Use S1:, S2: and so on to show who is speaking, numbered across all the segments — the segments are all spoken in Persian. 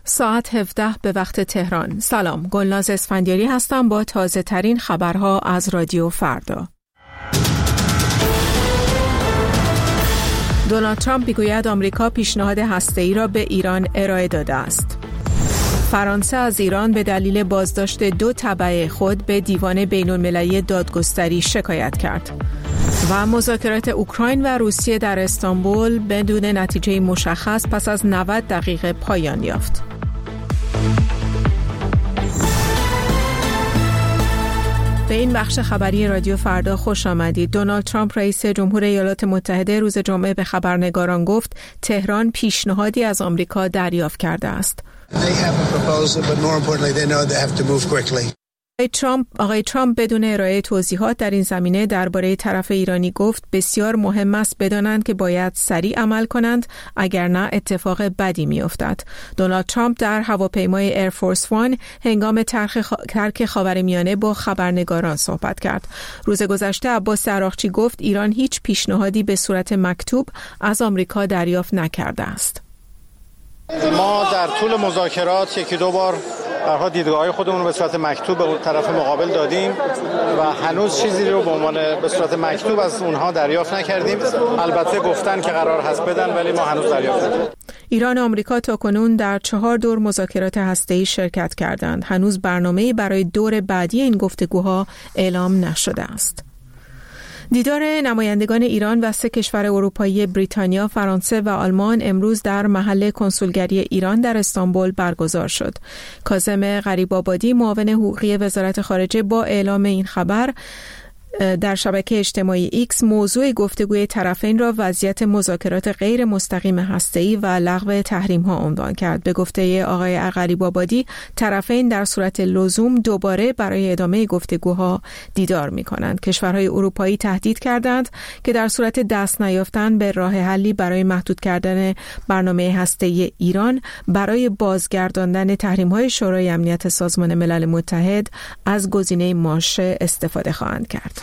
S1: ساعت 17 به وقت تهران. سلام، گلناز اسفندیاری هستم با تازه ترین خبرها از رادیو فردا. دونالد ترامپ میگوید آمریکا پیشنهاد هسته‌ای را به ایران ارائه داده است. فرانسه از ایران به دلیل بازداشت 2 تبع خود به دیوان بین‌المللی دادگستری شکایت کرد. و مذاکرات اوکراین و روسیه در استانبول بدون نتیجه مشخص پس از 90 دقیقه پایان یافت. به این بخش خبری رادیو فردا خوش آمدید. دونالد ترامپ رئیس جمهور ایالات متحده روز جمعه به خبرنگاران گفت تهران پیشنهادی از آمریکا دریافت کرده است. آقای ترامپ بدون ارائه توضیحات در این زمینه درباره طرف ایرانی گفت بسیار مهم است بدانند که باید سریع عمل کنند اگر نه اتفاق بدی میافتد. دونالد ترامپ در هواپیمای ایرفورس وان هنگام ترک خاورمیانه با خبرنگاران صحبت کرد. روز گذشته عباس عراقچی گفت ایران هیچ پیشنهادی به صورت مکتوب از آمریکا دریافت نکرده است.
S2: ما در طول مذاکرات یکی دو بار برها دیدگاه‌های خودمون رو به صورت مکتوب به طرف مقابل دادیم و هنوز چیزی رو به عنوان به صورت مکتوب از اونها دریافت نکردیم. البته گفتن که قرار هست بدن ولی ما هنوز دریافت نکردیم.
S1: ایران و آمریکا تاکنون در 4 دور مذاکرات هسته‌ای شرکت کردند. هنوز برنامه‌ای برای دور بعدی این گفتگوها اعلام نشده است. دیدار نمایندگان ایران و 3 کشور اروپایی بریتانیا، فرانسه و آلمان امروز در محل کنسولگری ایران در استانبول برگزار شد. کاظم غریب‌آبادی معاون حقوقی وزارت خارجه با اعلام این خبر در شبکه اجتماعی ایکس موضوع گفتگوی طرفین را وضعیت مذاکرات غیر مستقیم هسته‌ای و لغو تحریم‌ها عنوان کرد. به گفته آقای غریب‌آبادی طرفین در صورت لزوم دوباره برای ادامه گفتگوها دیدار می‌کنند. کشورهای اروپایی تهدید کردند که در صورت دست نیافتن به راه حلی برای محدود کردن برنامه هسته‌ای ایران برای بازگرداندن تحریم‌های شورای امنیت سازمان ملل متحد از گزینه ماشه استفاده خواهند کرد.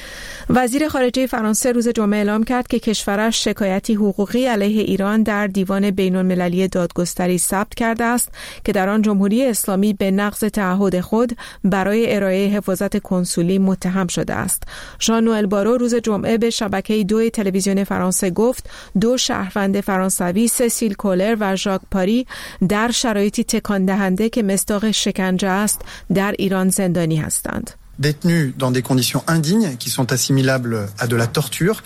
S1: وزیر خارجه فرانسه روز جمعه اعلام کرد که کشورش شکایتی حقوقی علیه ایران در دیوان بین‌المللی دادگستری ثبت کرده است که در آن جمهوری اسلامی به نقض تعهد خود برای ارائه حفاظت کنسولی متهم شده است. ژان نوئل بارو روز جمعه به شبکه 2 تلویزیون فرانسه گفت 2 شهروند فرانسوی سسیل کولر و ژاک پاری در شرایطی تکان دهنده که مصداق شکنجه است در ایران زندانی هستند.
S3: détenus dans des conditions indignes qui sont assimilables à de la torture.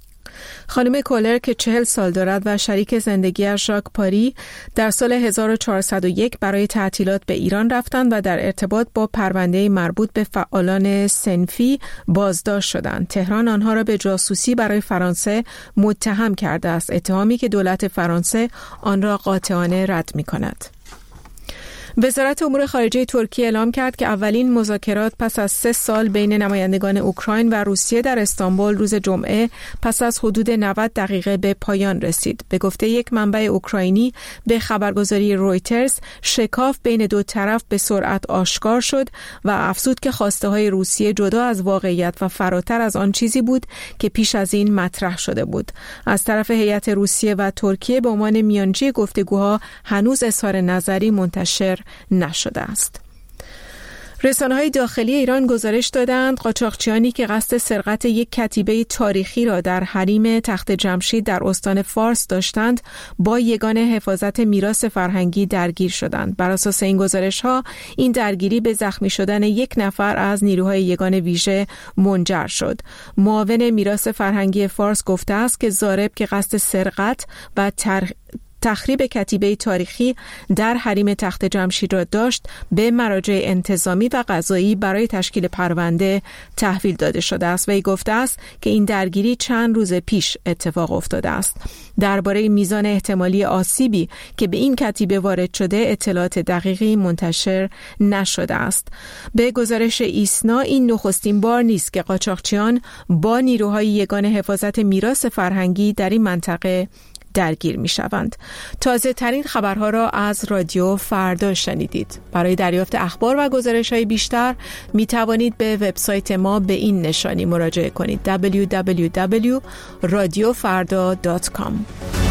S1: خانم کولر که 40 سال دارد و شریک زندگیش ژاک پاری در سال 1401 برای تعطیلات به ایران رفتند و در ارتباط با پرونده مربوط به فعالان صنفی بازداشت شدند. تهران آنها را به جاسوسی برای فرانسه متهم کرده است، اتهامی که دولت فرانسه آن را قاطعانه رد می‌کند. وزارت امور خارجه ترکیه اعلام کرد که اولین مذاکرات پس از 3 سال بین نمایندگان اوکراین و روسیه در استانبول روز جمعه پس از حدود 90 دقیقه به پایان رسید. به گفته یک منبع اوکراینی به خبرگزاری رویترز، شکاف بین 2 طرف به سرعت آشکار شد و افزود که خواسته‌های روسیه جدا از واقعیت و فراتر از آن چیزی بود که پیش از این مطرح شده بود. از طرف هیئت روسیه و ترکیه به عنوان میانجی گفتگوها هنوز اظهار نظری منتشر نشده است. رسانه‌های داخلی ایران گزارش دادند قاچاقچیانی که قصد سرقت یک کتیبه تاریخی را در حریم تخت جمشید در استان فارس داشتند با یگان حفاظت میراث فرهنگی درگیر شدند. بر اساس این گزارش‌ها این درگیری به زخمی شدن 1 نفر از نیروهای یگان ویژه منجر شد. معاون میراث فرهنگی فارس گفته است که ضارب که قصد سرقت و تخریب کتیبه تاریخی در حریم تخت جمشید را داشت به مراجع انتظامی و قضایی برای تشکیل پرونده تحویل داده شده است. وی گفته است که این درگیری چند روز پیش اتفاق افتاده است. درباره میزان احتمالی آسیبی که به این کتیبه وارد شده اطلاعات دقیقی منتشر نشده است. به گزارش ایسنا این نخستین بار نیست که قاچاقچیان با نیروهای یگان حفاظت میراث فرهنگی در این منطقه درگیر می شوند. تازه ترین خبرها را از رادیو فردا شنیدید. برای دریافت اخبار و گزارش های بیشتر می توانید به وبسایت ما به این نشانی مراجعه کنید: www.radiofarda.com.